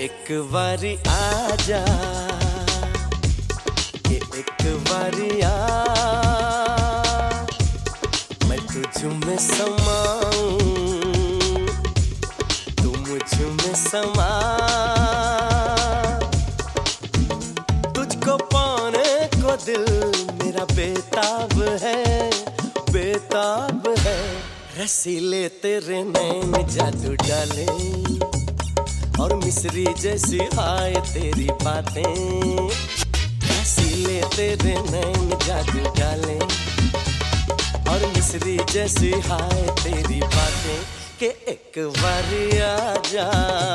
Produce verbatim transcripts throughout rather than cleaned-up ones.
एक बारी आजा, कि एक बारी आ, मैं तुझ में समाऊं, तू मुझ में समा। तुझको पाने को दिल मेरा बेताब है, बेताब है। रसीले तेरे नैन जादू डाले और मिस्री जैसी हाय तेरी बातें। रसीले तेरे नैन जादू डाले और मिस्री जैसी हाय तेरी बातें। कि एक बारी आजा,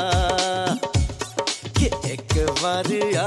कि एक बारी आ।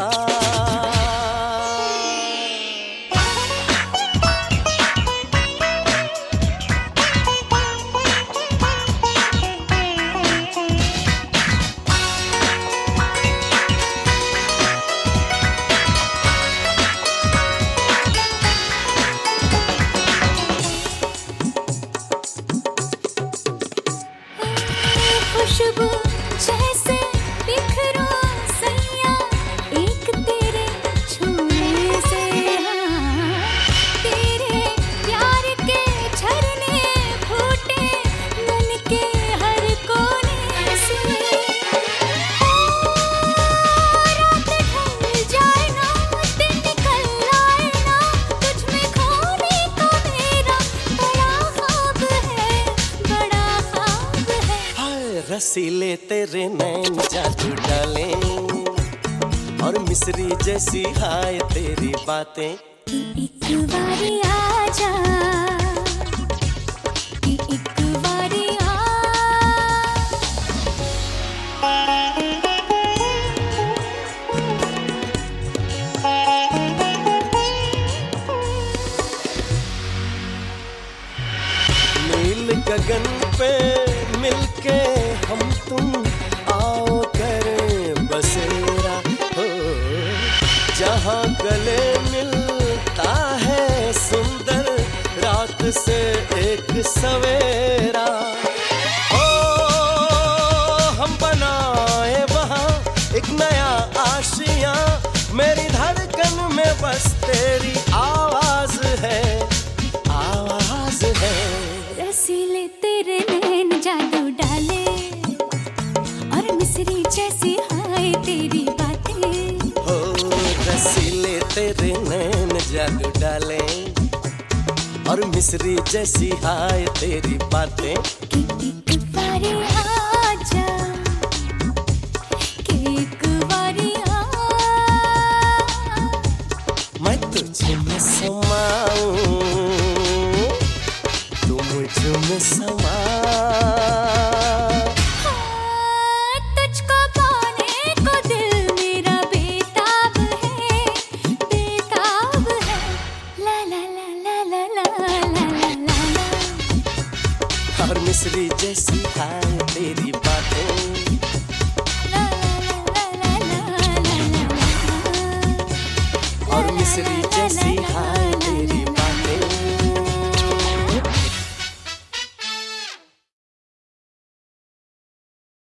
खुशबू जैसे बिखरो सैया, एक तेरे छूने से। हाँ, तेरे प्यार के झरने फूटे मन के हर कोने से। रात ढल जाए ना, दिन निकल आए ना, तुझ में खोने का मेरा बड़ा ख्वाब है, बड़ा ख्वाब है। रसीले तेरे नैन जादू डाले और मिस्री जैसी हाय तेरी बातें। कि एक बारी आजा, कि एक बारी आ। नील गगन पे मिलके हम तुम आओ करें बसेरा हो, जहाँ गले मिलता है सुंदर रात से एक सवेरा। ओ हम बनाए वहाँ एक नया आशियाँ, मेरी धड़कन में बस तेरी आवाज है, आवाज है। रसीले तेरे नैन जादू डाले और मिस्री जैसी हाय तेरी बातें। हो रसीले तेरे नैन जादू डाले और मिस्री जैसी हाय तेरी बातें। कि एक बारी आजा, कि एक बारी आ। मैं तुझ में समाऊं,